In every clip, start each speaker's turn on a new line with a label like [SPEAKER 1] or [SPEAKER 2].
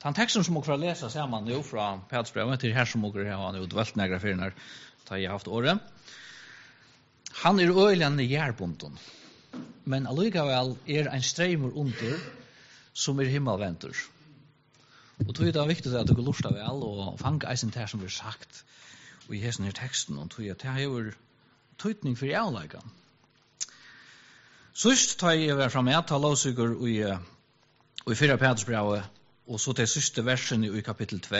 [SPEAKER 1] Den texten som dere får lese sammen nå fra Petersbrevet til her som dere har nå dvelt nægra fyrir da jeg har haft året. Han øyelig gjærbunden, men allikevel en streimer under som himmelventur. Og tog det viktig at dere lusta vel og fange eisen til som blir sagt i hessen teksten, og tog at det har tøytning for avleggene. Sist tar jeg være frem med, ta lovsyker i 4 Petersbrevet, og så til siste versen i kapittel 2.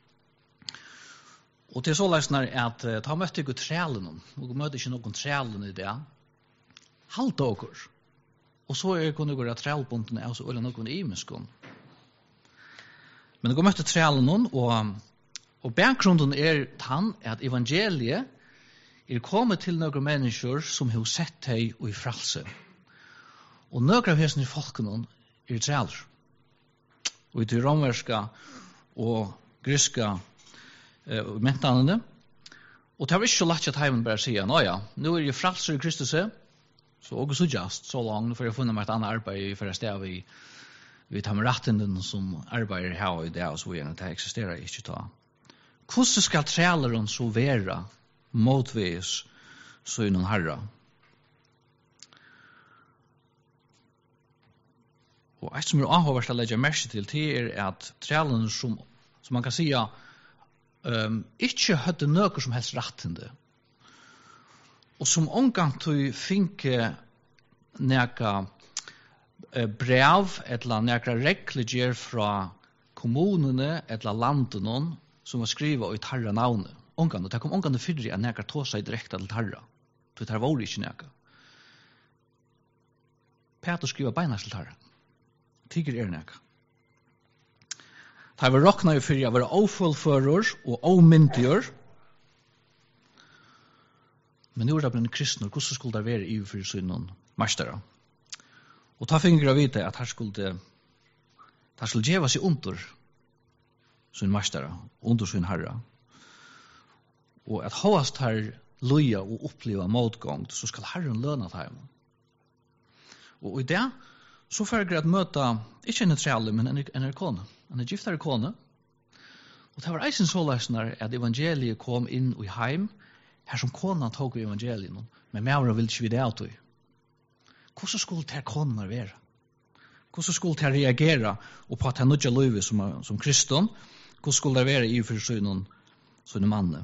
[SPEAKER 1] Og til så lesner at ta møtte ikke trælen, og møtte ikke noen trælen i det. Halt dere. Og så kunne dere trælbunden er også øyne noen imeskon. Men dere møtte trælen, og bakgrunden tann at evangeliet kommet til noen mennesker som har sett deg i frelse. Og noen av hesene folkene træler. Og i de romerska og griska mentanene. Og det var ikke så lett at heimen bare sier, nå ja, nå jeg frelser i Kristus, så også så just, så langt, for jeg har funnet meg et annet arbeid for å stå vi tar med rettenden som arbeider her i det, og så gjerne det eksisterer ikke ta. Hvordan skal træleren så være motvis så innan herra? Og et som avhåverst å legge merke til at trælene som man kan si ikke hadde noe som helst rettende. Og som omgang til finke neka brev eller neka regler fra kommunene eller landene som var skrivet i tarra navnet. Omgang, og det kom omgang til fyrre at neka tog seg direkte til tarra. Det var ikke neka. Peter skriver beinast til tarra. Tiger neka. Det var råkna i fyrir å være ofullfører og omyndiger. Men nå det blant kristner, hvordan skulle det være i fyrir synen mestere? Og ta fingre å vite at her skulle djeva seg under sin mestere, under sin herre. Og at hoast her loja og oppleva motgång, så skal herren løna til dem. Og i det, så får jeg at møte, ikke en trelle, men en kone. En giftare kone. Og det var eisen så løsner at evangeliet kom inn i heim, her som kona tok i evangeliet, men mævra vil ikke vi det av tog. Hvordan skulle det konen være? Hvordan skulle det reagere og på at han nødja løyve som kristen? Hvordan skulle det være i for sånne manne?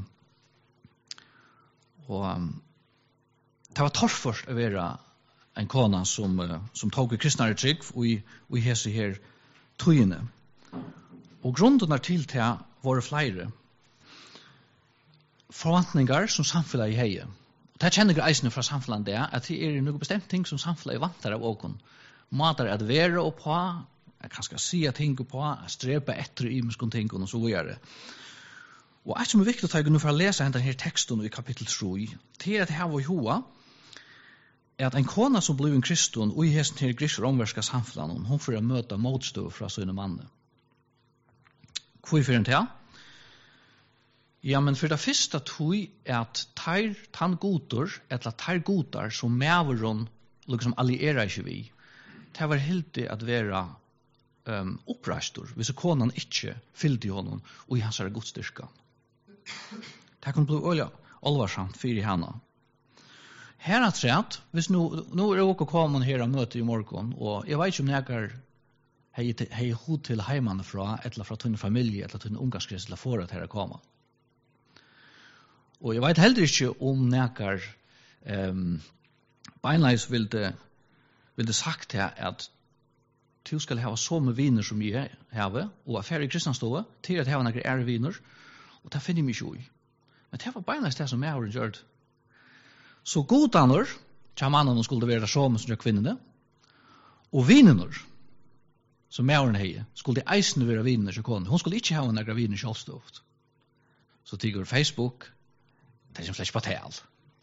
[SPEAKER 1] Og det var torrførst å være en kona som tok i kristnare trygg og i hese her tøyene. Og grunden til det var flere forvantninger som samfunnet i heie. Og det kjenner jeg eisene fra samfunnet det, at det noe bestemt ting som samfunnet vantar av åken. Måter at være og på, jeg kan skal si ting på, strepe etter i muskene ting og så videre. Og et som viktig å ta nå for å lese denne teksten i kapittel 3, til at her var hoa, at en kona som ble en kristen og i hesten til grisk romverska samfunnet, hun får møte motstå fra sine manne. Hvor for en til? Ja, men for det første tog at tann goder, eller tar godar som mæveren liksom allierer ikke vi, det var helt at være opprastor, hvis konan ikke fyllde honom og i hans godstyrka. Det kan bli alvarsamt for henne. Her er trett, hvis nå er det også kommet her og møte i morgen, og jeg vet ikke om jeg hei hod til heimene fra, eller fra tunne familie, eller tunne ungarskrets, eller for at her er kommet. Og jeg vet heller ikke om jeg beinleis vil det sagt her at du skal ha så med viner som jeg har, og affære i kristenstået, til at jeg har noen viner, og det finner jeg ikke i. Men det var beinleis det som jeg har gjort. Så godaner, til mannen skulle være så med som gjør kvinnene, og vinene, som mæren hei, skulle de eisene være vinene til konen. Hun skulle ikke ha noen viner kjølstått. Så tigger Facebook, det er som slett på tal.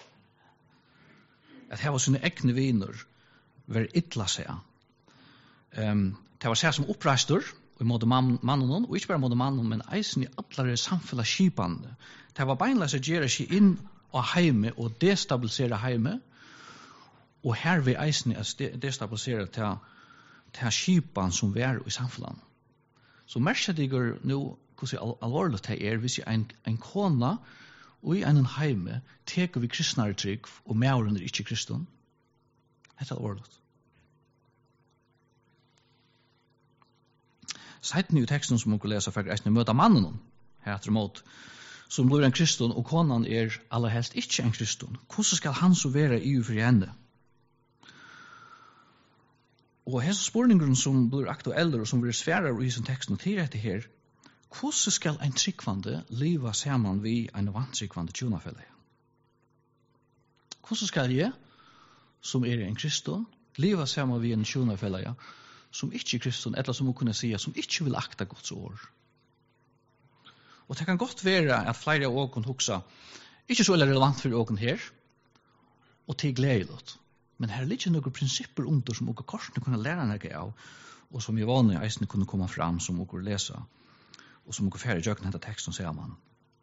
[SPEAKER 1] At her var sine egne viner, var ytla seg. Det var seg som oppreistor, i måte mannen, og ikke bare måte mannen, men eisen i alle samfunnet skipene. Det var beinleis å gjøre seg inn og heime og destabilisere heime, og her vil eisen destabilisere til skipene som var i samfunnet. Så märker det nu hur allvarligt det är hvis en kona og i en heime teker vi kristnare trygg og mauren ikke kristen. Det er alvorligt. Seiten i teksten som man kan lese for å møte mannen her etter mot som blir en kristen og konan aller helst ikke en kristen. Hvordan skal han så være i for henne? Og hese spørningen som blir aktuelle og som blir svære i sin teksten til dette her, hvordan skal en tryggvande leva sammen vi en vantryggvande tjonafelle? Hvordan skal jeg, som en kristen, leva sammen vi en tjonafelle som ikke er kristen, eller som må kunne si, som ikke vil akta Guds år? Og det kan godt være at flere av åken hoksa, ikke så relevant for åken her, og til gledelig. Men her ligger noen prinsipper under som åken korsene kunne lære noe av, og som i vanlige eisene kunne komme fram som åken lese, og som åken færre gjøkken denne teksten, sier man.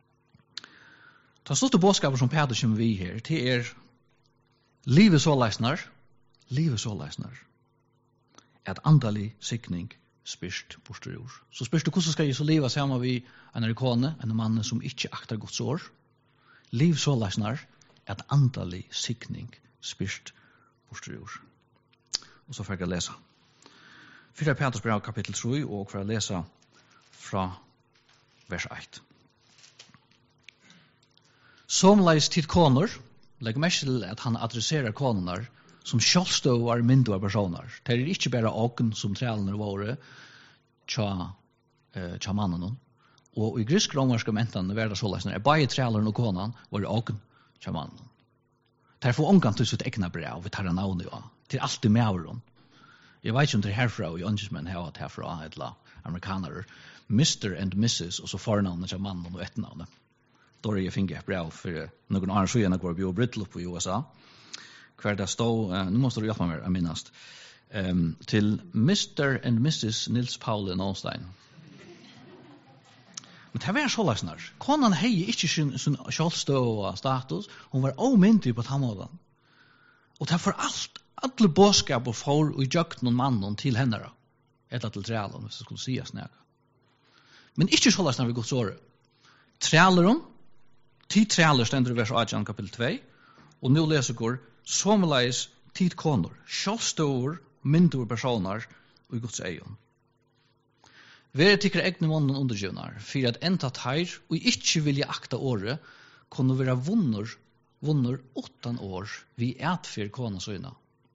[SPEAKER 1] Ta stått til bådskaper som Peter kommer vi her, til livet så leisner, at andalig sikning spyrst bosterior. Så spyrst du hvordan skal jeg så liva sammen vi en kone, en mann som ikke aktar Guds år. Liv så leisnar at andalig sikning spyrst bosterior. Og så får jeg lese. 4 Peters brev kapittel 3 og for å lese fra vers 1. Som leis tid koner, legg mest til at han adresserer koner som sjálfstøvar myndu av personer. Det ikke bare åken som trælene våre tja mannen. Og i grisk-romerske mentene var det så løsner, bare trælene og konan var åken tja mannen. Det får omgang til sitt egna brev, vi tar en navn jo. Det alltid med avron. Jeg vet ikke om det herfra, og ønskemenn har hatt herfra, eller amerikanere, Mr. and Mrs. og så fornavnet tja mannen og etternavnet. Da jeg finner et brev for noen annen siden jeg går på Britlup i USA. Hver det stod, nu måste du hjelpe meg å minnast, til Mr. and Mrs. Nils Pauli Nåstein. Men det var så løsner. Konan hei ikke sin kjølstøv og status, hun var omyndig på tannmålen. Og det var alle bådskaper for og gjøkt noen mannen til henne, eller til trælen, hvis det skulle sies nægge. Men ikke så løsner vi godt såret. Træleren, 10 træler stender i vers 18 kapittel 2, og nå leser går somleis tid koner, sjálfstøver, myndur personer og i Guds egen. Vere tikkere egne månen undergivnar, for at enda teir og ikke vilja akta året, kunne være vunner 8 år vi etfyr kona søyna.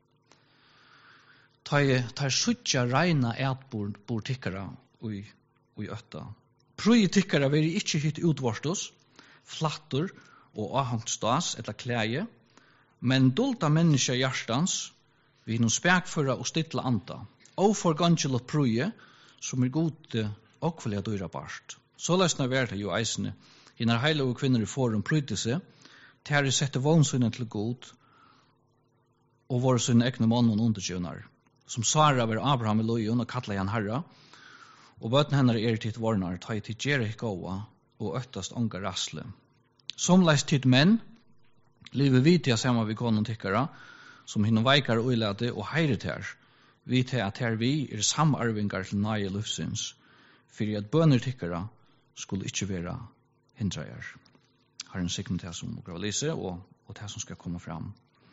[SPEAKER 1] Teir suttja reina etbord tikkere og i øtta. Prøy tikkere vere ikke hitt utvarstos, flattur og avhangt stas etter klæje, men dolda menneska hjertans, vi noen spekføra og stilla anda, og for gangelot prøye, som gode og kvallega dyra barst. Så løsna verda jo eisene, hinnar heile og kvinner i forum prøyde seg, til sette vånsynet til god, og våre sine ekne månen undergivnar, som Sara var Abraham i lojen og kattla han herra, og bøten hennar titt varnar, ta i titt gjerra hikkoa, og øttast onga rasle. Som leis titt menn, livet vi til samme vi konen tykkara, som hinnom veikar og uilade og heiret her, vi til at her vi samarvingar til nøye lufsins, for at bøner tykkara skulle ikke være hindreier. Har en sikning til som må lise, og det som skal komme fram.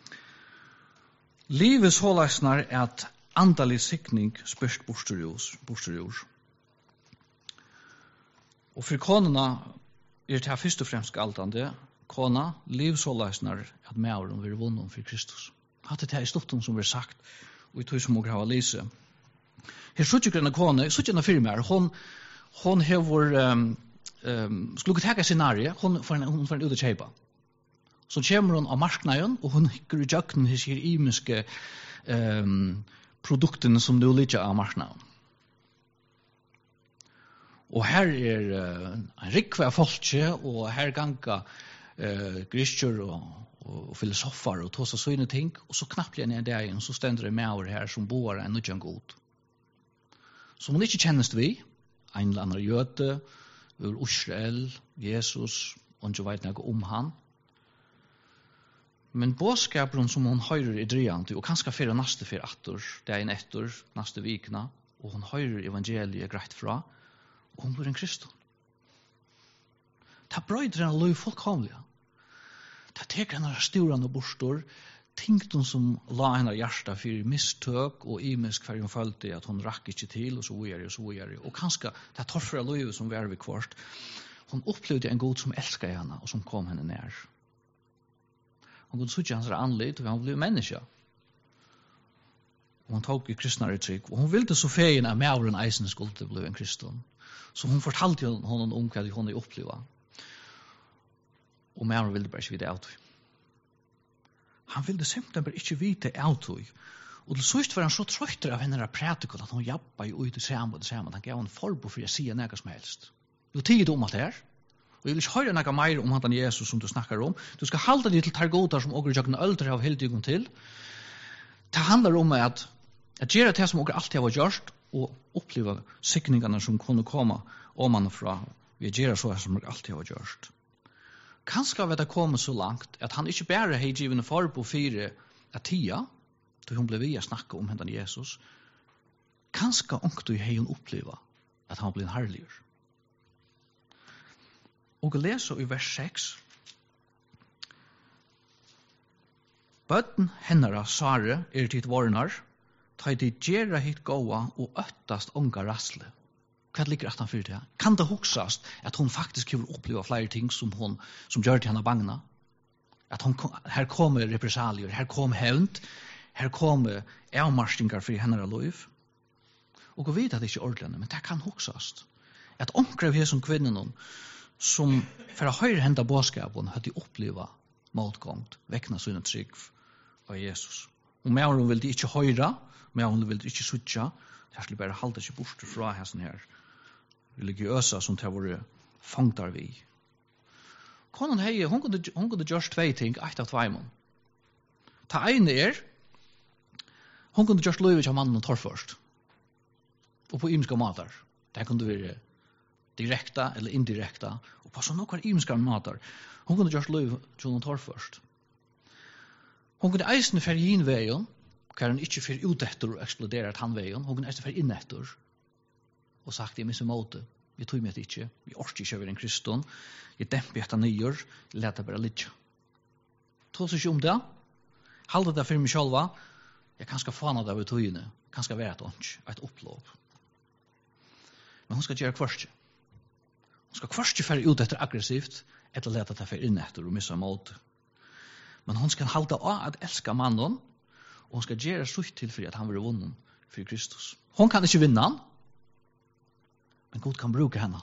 [SPEAKER 1] Livets håleisnar er at andalig sikning spørst bosterios. Og for konene det her først og fremst galtande, kona, livshåleisnar, at mauren vil vunne for Kristus. Hatt det her i stotten som blir sagt, og i tog som må grava lise. Her suttjegrønne kone, suttjegrønne firmaer, hon hever, skulle ikke teka scenarie, hon får en ut å kjeipa. Så kommer hon av marknaden, og hon hikker i jøkken hos her imiske produktene som du liker av marknaden. Og her en rikve av folke, og her ganga grisker og filosofer og tås og sånne ting, og så knappt igjen i dagen, så stender det med over her som bor en nødjan god. Som hun ikke kjennes vi, en eller annen jøte, ur Israel, Jesus, og ikke vet noe om han. Men bådskapen som hun høyrer i drøyant, og kanskje fyrir neste fyrir atter, dagen etter, neste vikna, og hun høyrer evangeliet greit fra, og hun blir en kristen. Det brøyder henne løy fullkomlig. Det teker henne styrene og bostor, tington som la henne hjärsta för misstök och imisk för hon följde att hon rack inte till och så vidare. Och kanske det torfra livet som var vid kvart. Hon upplevde en god som älskade henne och som kom henne nær. Hon kunde sucha hans anlit och hon blev människa. Och hon tog i kristnare trygg. Och hon ville så fegen att mävren eisen skulle bli en kristen. Så hon fortalte honom om vad hon upplevde. Og mävren ville bara inte vite allt. Han ville simpelthen bare ikke vite autoi. Og til sist var han så trøytter av henne prætikon at hun jabba jo ut i det samme. Han gav en forbo for å si noe som helst. Du tid om alt det her. Og jeg vil ikke høre noe mer om han Jesus som du snakker om. Du skal halda deg til targotar som åker jøkken øldre av hele tiden til. Det handler om at gjøre det som åker alltid har gjort og oppleve sikningene som kunne komme om fra vi gjør så som åker alltid har gjort. Kanskje har det kommet så langt at han ikke bare har givet en forbo fire av tida, da hun ble via snakke om henne Jesus. Kanskje ångte har hun oppleva at han ble en herligur. Og leser i vers 6. Bøtten hennara Sare titt varnar, ta de gjerra hit gåa og øttast unga rassle. Hva ligger at han fyrir det? Kan det huksast at hun faktisk har oppleva flere ting som gjør til henne bangna? At her kommer represalier, her kommer hevnt, her kommer avmarstingar for henne liv. Og vi vet at det ikke er ordentlig, men det kan huksast. At omkring vi som kvinnen som for å høre henne bådskapen hadde oppleva motgångt, vekna sine trygg av Jesus. Og med hun ville ikke høre, med hun ville ikke suttja, det skulle bare halda seg bort fra hessen her religiøsa som det har vært fangtar vi. Konan hei, hun kunne gjøre tvei ting, eit av tveimån. Ta ene hun kunne gjøre løyve til mannen og tar først. Og på ymska matar. Det kunne være direkta eller indirekta. Og på sånn noen ymska matar. Hun kunne gjøre løyve til hun tar først. Hun kunne eisne fer inn veien, hva hun ikke fer ut etter og eksploderer han veien. Hun kunne eisne fer inn etter. Og sagt, jeg misser måte. Vi tog meg ikke. Vi orker ikke over en kristen. Jeg demper etter nyer. Jeg leter bare litt. Tås ikke om det. Halde det for meg selv. Jeg kan skal fana det ved togene. Kan skal være et ånds. Et opplåp. Men hun skal gjøre kvørste. Hun skal kvørste færre ut etter aggressivt. Etter lete det for inn etter og missa måte. Men hun skal halde av at elska mannen. Og hun skal gjøre sutt til for at han vil vunne for Kristus. Hun kan ikke vinne han. Men Gud kan bruke henne.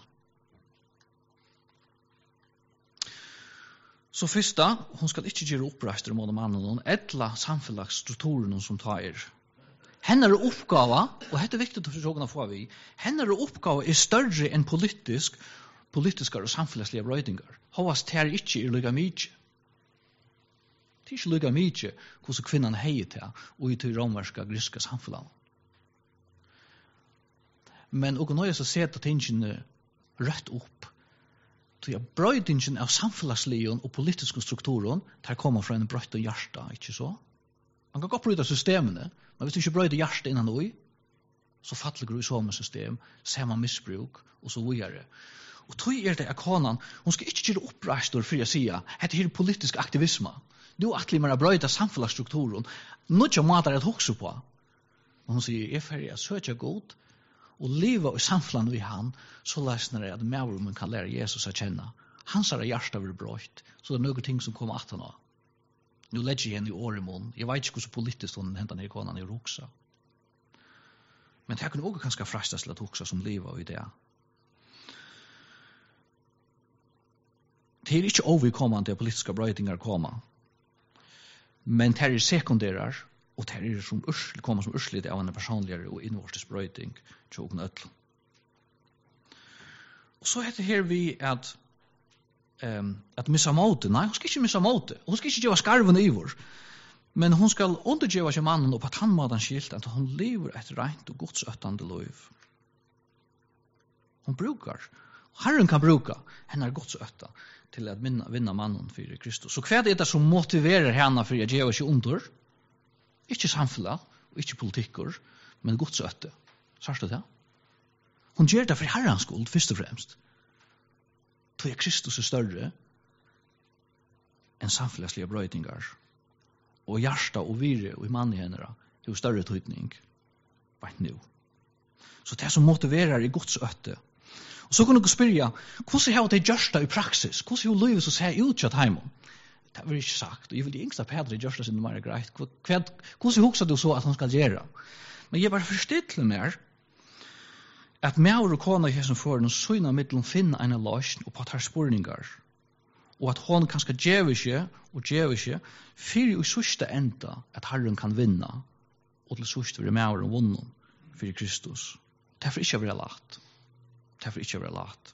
[SPEAKER 1] Så fyrsta, hun skal ikke gjøre oppreistere mot mannen, etla samfunnsstrukturen som tar. Hennes oppgave, og dette er viktig å få vi, hennes oppgave er større enn politiske og samfunnslige brøydinger. Håvast det er ikke lykka mykje. Det er ikke lykka mykje hvordan kvinnan heier til, og i til romerska griska samfunnet. Men og når jeg så ser at tingene rett opp, så jeg brøydingen av samfunnsligen og politiske strukturen, der kommer fra en brøyt og hjärsta, ikke så? Man kan godt brøyde systemene, men hvis du ikke brøyder hjärsta innan noe, så fattelig du i sånne system, ser man misbruk, og så videre. Og tog det at konan, hun skal ikke gjøre oppreistor for å si, dette er politisk aktivisme. Du er attelig mer å brøyde samfunnsstrukturen, noe måter jeg hokser på. Og hun sier, jeg er ferdig å søke godt, og leva i samfunnet vi han, så lesner jeg at mævrumen kan lære Jesus å kjenne. Hans er hjärsta vil brøyt, så det er noen ting som kommer at han av. Nå legger jeg henne i åremån. Jeg vet ikke hvordan politisk hun hentet ned i konan i roksa. Men det kunne også kanskje frastes til at roksa som livet i det. Det er ikke overkommende politiske brøytingar koma. Men det er sekundærer, og det er som kommer som urslit av en personligere og innvortes brøyting til åkne øtl. Og så heter her vi at missa måte. Nei, hun skal ikke missa måte. Hun skal ikke gjøre skarven i vår. Men hun skal undergjøre seg mannen og på at han må den skilt at hun lever et rent og godsøttende liv. Hun brukar. Herren kan bruka henne godsøtta til at vinna mannen for Kristus. Så hva er det som motiverer henne for å gjøre seg under? Ikke samfunnet, og ikke politikker, men godsøtte. Sørste det? Hon gjør det for Herrens skuld, først og fremst. Då Kristus større enn samfunnslige brøytingar. Og hjärsta og vire og i mann i henne er større tydning. Bare nu. Så det som motiverer i Guds øtte. Og så kunne du spørre, hvordan har det gjørst det i praksis? Hvordan har livet så ser ut til heimen? Det var ikke sagt. Og jeg vil yngste Pedro gjørst det sin mer greit. Hvordan hokser du så at han skal gjøre? Men jeg bare forstiller meg at med og kona i hessen foran og søgna middelen finne en løsning og på tar spurningar. Og at hon kanskje gjør ikke fyrir i sørste enda at Herren kan vinna og til sørste vil med og vunnen fyrir Kristus. Det får ikke være lagt. Det får ikke være lagt.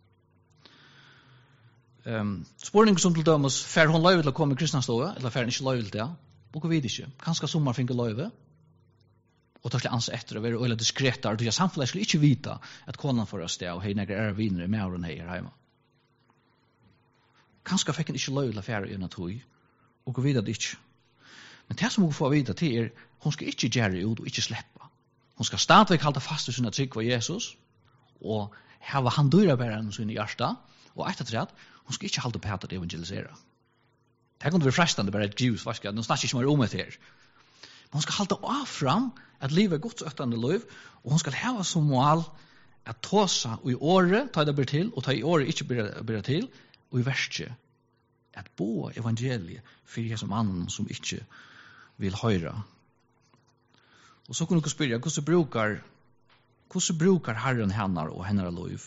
[SPEAKER 1] Spurningen som til dømes, fer hon løyve til å komme i kristnaståret, eller fer hon ikke løyve til det? Og vi vet ikke. Kanskje sommer finner løyve? Og tar slik anse etter å være øyla diskretar, og samfunnet skulle ikke vite at konan får oss det, og hei nekker viner i mauren hei her heima. Kanskje fikk han ikke løy til å fære inn at hui, og vi vet det ikke. Men det som hun får vite til hun skal ikke gjøre ut og ikke slippe. Hun skal stadigvæk halda fast i sinne trygg for Jesus, og hava han dyrabæreren sin i hjärsta, og ettertræt, hun skal ikke halda på at evangelisere. Det kunne være frestende bare et Jews, nå snakker ikke mer om det her. Men hun skal halda av fram at livet er Guds øttende liv, og hun skal hava som mål at tåsa og i året ta det blir til, og ta i året ikke blir til, og i verste at bo evangeliet for Jesus mannen som ikke vil høre. Og så kunne du spørre, hvordan brukar Herren hennar og hennar liv?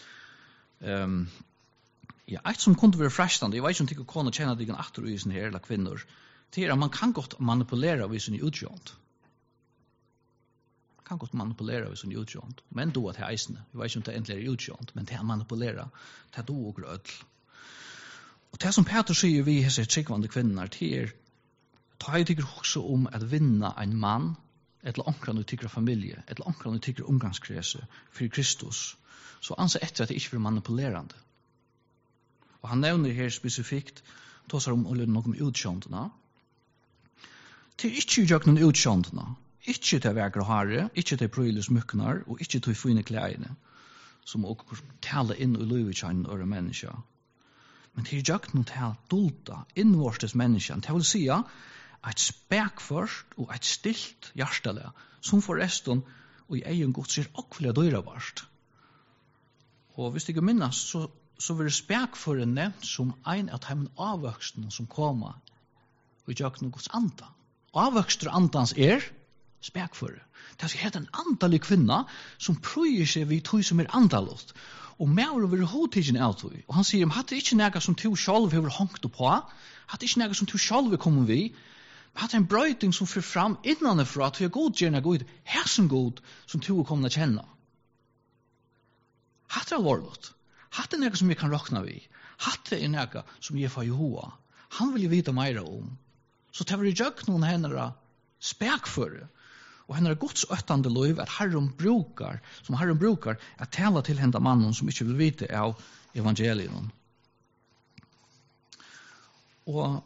[SPEAKER 1] Ja, et som kunne være frestende, jeg vet ikke om de kunne kjenne deg en attervisen her, eller kvinner, det at man kan godt manipulere hvis hun er utgjønt. Man kan godt manipulere hvis hun er utgjønt. Men då at det er eisende. Jeg vet ikke om det egentlig er utgjønt, men det er manipulere. Det er då og grødl. Og det som Peter sier vi hese tryggvande kvinner til ta jeg tykker også om at vinna en mann, eller omkran du tykker familie, eller omkran du tykker omgangskrese for Kristus, så anser etter at det ikke blir manipulerende. Og han nevner her spesifikt, tåsar om noe om utkjøntene, til ikke gjør noen utkjøntene, ikke til vekre hare, ikke til prøyles myknar, og ikke til fine klærne, som også taler inn i livet til en øre menneske. Men til gjør noen til dulta, innvortes mennesken, til å si et spekførst og et stilt hjertelig, som forresten og i egen gods er akkurat døyrevarst. Og hvis du ikke minnes, så vil spekføren nevnt som en av de avvøkstene som kommer og gjør noen gods anda. Avvøkstre andans spekføre. Det er helt en andalig kvinna som prøyer seg vid tog som andalot. Og mer over hodtidgen av tog. Og han sier, hatt det ikke nega som tog sjálv har hongt på, hatt det ikke nega som tog sjálv har kommet vi, hatt det en brøyting som fyrer fram innanifra til jeg god gjerne god, hæsen god som tog har kommet å kjenne. Hatt det alvorligt. Hatt det nega som jeg kan råkna vi. Hatt det nega som jeg får Jehova. Han vil jo vite meira om. Så det var i jøk noen henne spekføre, og henne Guds øttande liv at Herren brukar, at tala til henne mannen som ikke vil vite av evangelien. Og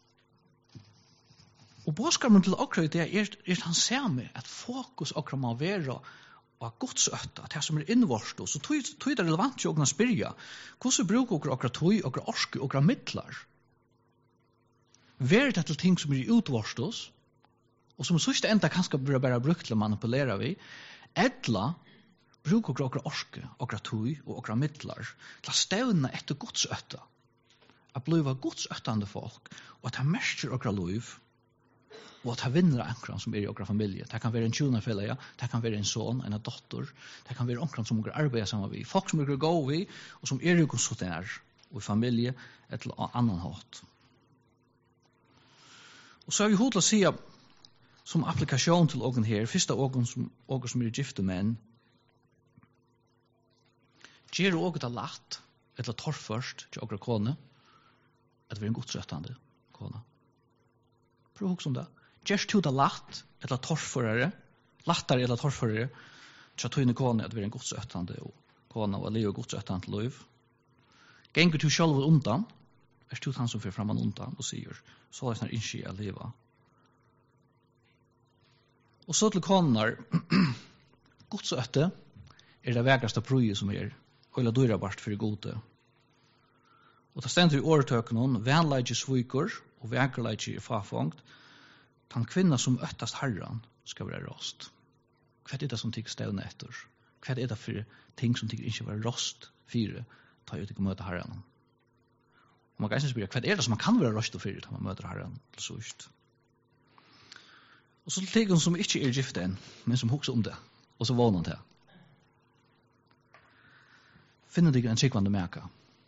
[SPEAKER 1] bådskapen til akkurat det er han ser med at fokus akkurat må være og Guds øtta, at det som er innvorst, så tog det relevant til å spørre, hvordan bruker akkurat tog, akkurat orske, akkurat midler? Vær det til ting som er utvorst oss, og som sørste enda kanskje blir bare brukt til å manipulere vi, edla bruker okra orske, okra tui og okra midlar til å stevne etter Guds øtta, at bliva Guds øttande folk, og at ha merker okra liv, og at ha vinner ankran som er i okra familie. Det kan være en tjunafelle, det kan være en son, en dotter, det kan være ankran som okra arbeider sammen vi, folk som okra gå vi, og som er i konsultær, og i familie, etter annan hatt. Og så har vi hodet å si som applikasjon til ågen her, første ågen som er gifte menn, gjør ågen det lagt, eller torrførst til ågen kone, at vi er en godsøttende kone. Prøv å huske om det. Gjør du det lagt, eller torrførere, lattere eller torrførere, til tøyne kone, at vi er en godsøttende kone, og livet godsøttende liv. Genger du selv undan, er du han som fører frem undan, og sier, så er det snart ikke jeg livet. Og så til koner, Guds øtte det vägraste prøye som høyla dyra bort for gode. Og det stender i åretøkenen, vänleidje sviker og vekerleidje fafongt, den kvinna som øttast herran skal være rost. Hva det som tykker stevne etter? Hva det for ting som tykker ikke være rost fire, ta ut ikke møte herran? Og man kan ikke spørre, hva det som man kan være rost og fire, ta man møter herran til sørst? Og så til ting som ikke gift enn, men som hokser om det, og så våner til. Finner deg en sikvande meka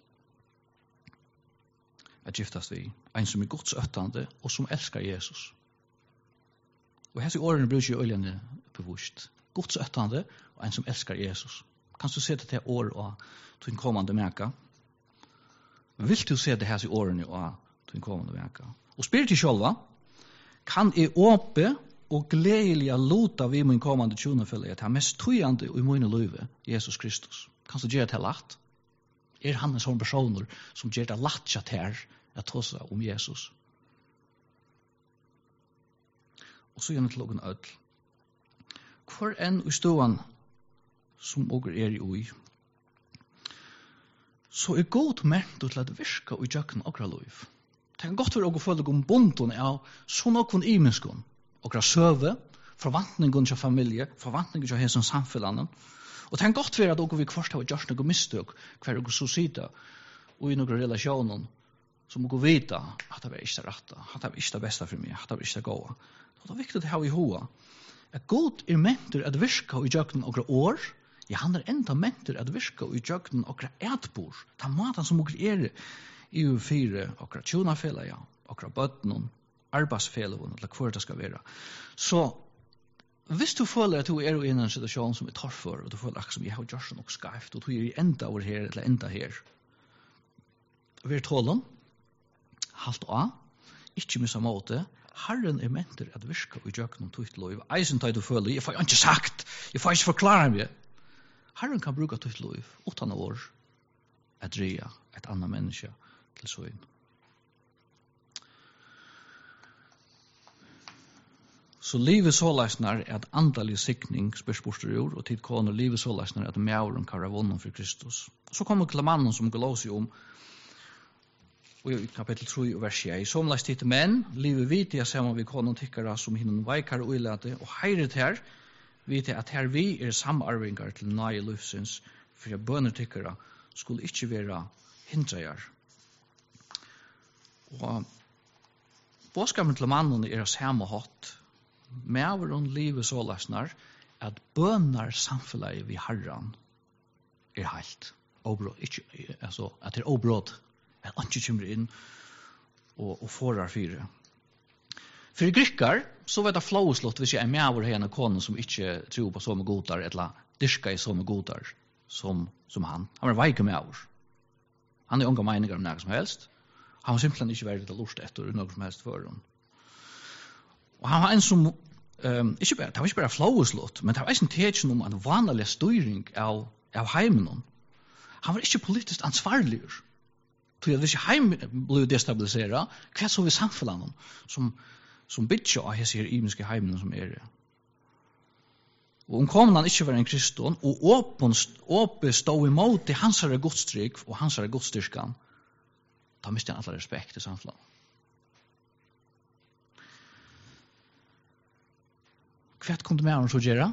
[SPEAKER 1] at giftast vi, en som Guds øttande og som elskar Jesus. Og hese årene bruker jo øljene bevust. Guds øttande og en som elskar Jesus. Kan du se det til år og til en kommande meka? Vil du se det hese årene og til en kommande meka? Og spyr til sjølva, kan jeg åpe og gledelig lota vi min kommande tjonefelle at han mest tøyande i mine løyve, Jesus Kristus. Kan du gjøre det lagt? Han en sånn personer som gjør det lagt seg til at tåse om Jesus? Og så gjerne til noen ødel. Hvor enn i ståan som åker i ui, så god ment til at virka og gjøkken okra loiv. Det kan godt være å følge om bonden av så noen imenskon, okra søve, forvantningen til familie, forvantningen til hesson samfunnet, og det kan godt være at dere vil kvart ha gjort noe mistøk, hver dere så sida, og i noen relasjoner, som dere vet at det var ikke det rette, at det var ikke det beste for meg, at det var ikke det gode. Det er viktig å ha i hoa, at God mentor at virka i jøkken okra år, han enda mentor at virka i jøkken okra etbor, ta maten som dere i fire okra tjonafela, okra bøtnen, arbeidsfelene, eller hvor det skal være. Så, hvis du føler at du i en situasjon som tørr for, og du føler akkurat som jeg har gjort noe skarpt, og du enda over her, eller enda her, vi tålen, halt av, ikke missa måte, Herren mentor at virka i jøkken tutt lov. Eisen tar du føler, jeg får ikke sagt, jeg får ikke forklare meg. Herren kan bruka tutt lov, utan år, at dreia et annet menneske til søgn. Så livet såleisnar er at andalig sikning spørsmålstur jord, og tid koner livet såleisnar er at mjauren kan være vunnen for Kristus. Så kommer klamannen som glåser om, og i kapittel 3 vers 6, som lest hit menn, livet vite jeg sammen vi konen tykkara som hinnen veikare og ilate, og heiret her, vite at her vi samarvingar til nøye livsins, for jeg bønner tykkara skulle ikke være hindrejar. Og båskapen til mannen samme hatt, mæveren livet så lesnar, at bønnar samfunnet vi herran helt. Altså, at det obråd, at han ikke kommer inn og forar fire. For i grykkar, så var det flåslått hvis jeg mæver her en kone som ikke tror på sånne godar, eller dyrka i sånne godar som han. Han var veike mæver. Han unga meninger om noe som helst. Han var simpelthen ikke vært lort etter noe som helst for ham. Og han var en som, det var ikke bare flåslått, men det var en tegn om en vanlig styring av heimen. Han var ikke politisk ansvarlig. Så hvis heim ble destabiliseret, hva så vi samfunnet som bytja av hese imenske heimen som Og om han ikke var en kriston, og åpen stod imot i hans godstrykk og hans godstyrkan, da mistet han alle respekt i samfunnet. Hva kom det med han så gjøre?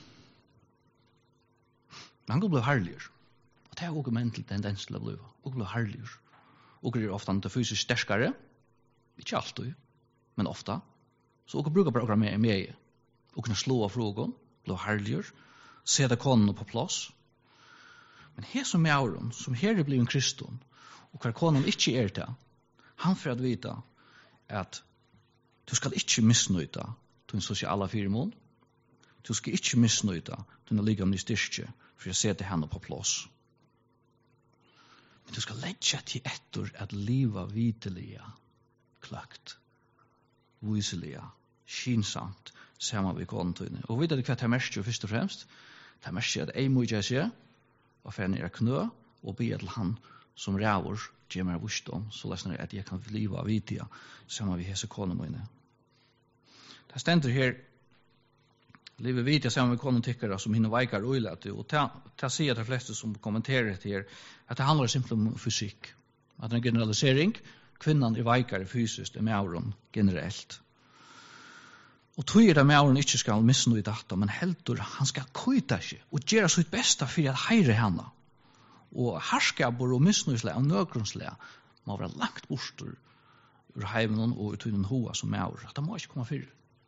[SPEAKER 1] Han kunne bli herligere. Og det er også mental tendens til å bli. Og bli herligere. Og ofta inte fysiskt sterkare. Inte alltid, men ofta. Så och brukar bara med och kunna slå av frågan, bli härligare, se det konen på plats. Men här som mjauren, som här är blivit en kriston, och hver konen inte är det, han får att vita att du ska inte missnöjta din sociala firmon, du ska inte missnöjta dina ligamlig styrke för att se det henne på plats. Men du skal lägga till etter at liva viteliga, klakt, viseliga, skinsamt, samma vi kontøyne. Og vidare hva det mest jo først og fremst, det mest at ei må jeg se, og færne er knø, og be til han som ræver, gjør meg visdom, så lesner at jeg kan liva vitiga, samma vi hese konemøyne. Det stender her, Livet vet jag sen vi kommer tycka som hinner vikar oilat och ta se att de flesta som kommenterar det här att det handlar simpelt om fysik. Att en generalisering kvinnan är vikar fysiskt med auron generellt. Och tror det med auron inte ska missa i detta men heldur han ska kuita sig och göra sitt bästa för att hejra henne. Og harskapur og misnøyslega og nøgrunnslega må være langt bostur ur heimen og ut den hoa som maur. Det må ikke komme fyrir.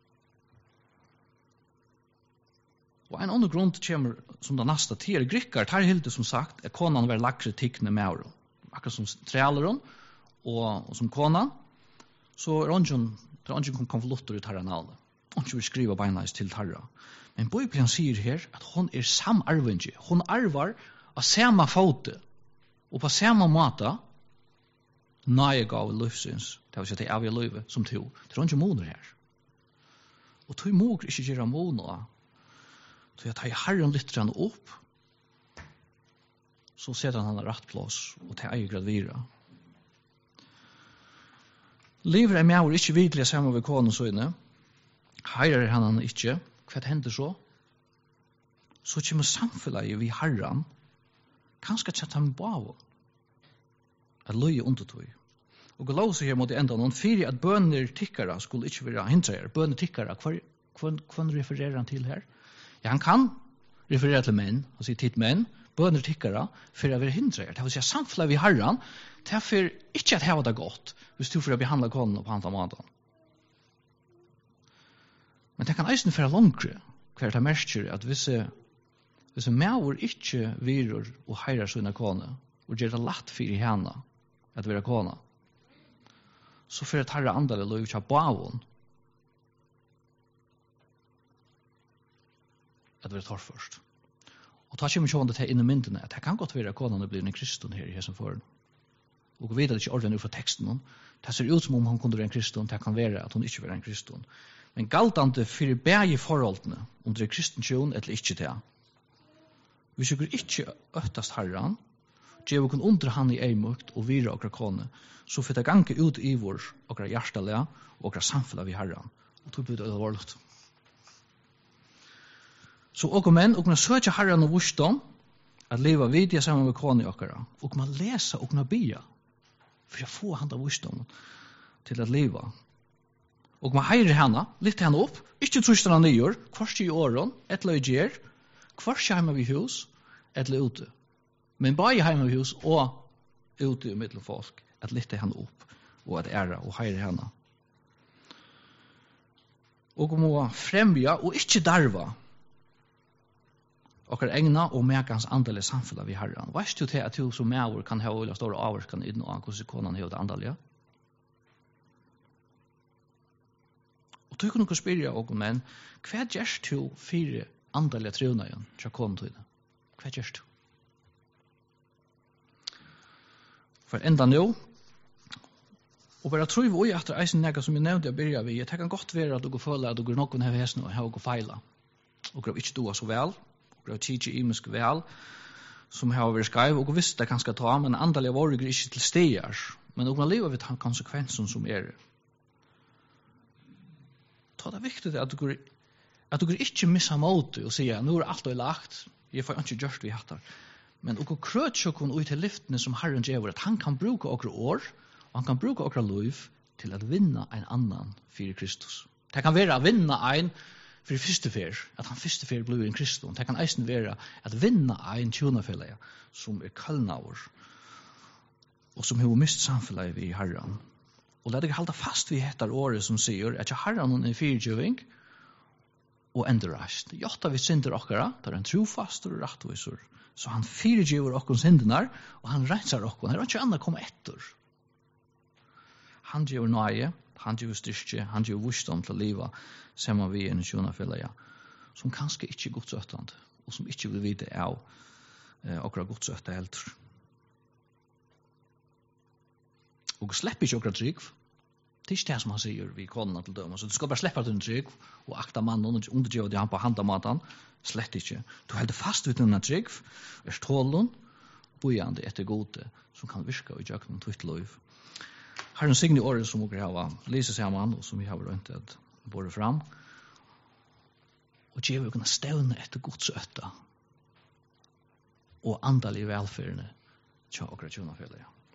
[SPEAKER 1] Og en annen grunn kommer som det neste til grikkar, tar hilde som sagt, er konan være lakre tikkne maur. Akkurat som trealeron og som konan, så er ungen konvolutter i tarra navnet. Ungen vil skriva beinleis til tarra. Men Bibelen sier her at hon er samarvingi. Hon arvar av samma fote og på samma måte nøye gav livsins, det vil si at det er avgjør livet som to. Det er ikke måner her. Og to måker ikke gjøre måner. Så jeg tar herren litt opp, så setter han rett plass, og til eier gradvira. Livet er med og ikke videre sammen ved kånen og søgne. Heirer han ikke. Hva hender så? Så kommer samfunnet vi herren kanskje tjett ham bavo at løye undertøy. Og låse her mot enda noen fyrir at bønner tikkara skulle ikke være hindrer. Bønner tikkara, hva refererer han til her? Ja, han kan referere til menn, og si titt menn, bønner tikkara, for å være hindrer. Det vil si samfunnet vi herren, det for ikke at heva det godt, hvis du får behandla konen på andre måten. Men det kan eisen være langere, hver det merker at hvis en maur ikke virur og heirar sina kone, og gjør det latt fyrir henne at være kone, så fyrir tarra andale lov ikke bavun at være torrførst. Og ta kommer sjående til inn i myndene at det kan godt være konen og blir en kristen her i hesen foran. Og vi vet at det ikke er ordentlig fra teksten. Det ser ut som om hun kunne være en kristen, det kan være at hun ikke være en kristen. Men galtande fyrir begge forholdene, om det er kristensjon eller ikke det. Hvis vi ikke øttast herran, gjør vi kun under han i eimukt og vire okra kone, så får det gange ut i vår okra hjertelige og okra samfunnet vi herran. Og tog vi det alvorligt. Så okra menn, okra søkja herran og vursdom, at leva vidja sammen med kone i okra, og man lesa okra bia, for å få handa vursdom til at leva. Og man heirer henne, litt henne opp, ikke trustar han nyer, kvart i åren, etla i gjer, kvart hjemme vi hus, etla ute. Men bare hjemme vi hus og ute i middel folk, at litt henne opp, og at æra og heirer henne. Og må fremja og ikke darva okkar egna og mekans andale samfunnet vi herran. Veist du til at du som maur kan ha øyla store avvarskan inn og hvordan konan har det andalja? Og du kunne spørre og men hva gjørs du fire andalja trevnagen til konan til det? Hva gjørs du? For enda nå, og bare tror vi at det er eisen nega som jeg nevnte jeg byrja vi, det kan godt være at du føler at du går noen her hesen og har feila, og du ikke doa så vel, og du tidsi imisk vel, som har vært skreiv, og visst det kan skal ta, men andalja var ikke til stegar, men du kan leva ved konsekvensen som er. Så det er viktig at du ikke missa måte og sier, nå er alt lagt, jeg får ikke gjørst vi hattar. Men og krøtsjokken ut til lyftene som Herren gjør, at han kan bruke okra år, og han kan bruke okra liv til at vinna en annan for Kristus. Det kan være å vinna en for første fer, at han første fer blir en Kristus. Det kan eisen være at vinna en tjonafelle som er kallnavur, og som har mist samfunnet i Herren. Og la deg halda fast vi hettar året som sier at Herren er fyrtjøving og endurreist. Jotta vi synder okkara, det er en trofast og rettvisor. Så han fyrtjøver okkons hindenar, og han reinsar okkon. Her er ikke annet komme etter. Han gjør nøye, han gjør styrke, han gjør vursdom til livet, sammen vi en tjonafella, som kanskje ikke er godsøttende, og som ikke vil vite av okkara godsøtta eldre. Og släpp ikke okra trygg. Det er ikke det som han sier vi konene til døma. Så du skal bare släppa til en trygg og akta mannen og undergjøve det han på handamaten. Slett ikke. Du heldur fast ut denne trygg, er stålen, bojande etter gode, som kan virka i jøkken tvitt liv. Her er en signe året som dere har lyset sammen, og som vi har rønt at båret fram. og gjør vi kunne stevne etter Guds øtta og andalig velfyrende tja og gratjona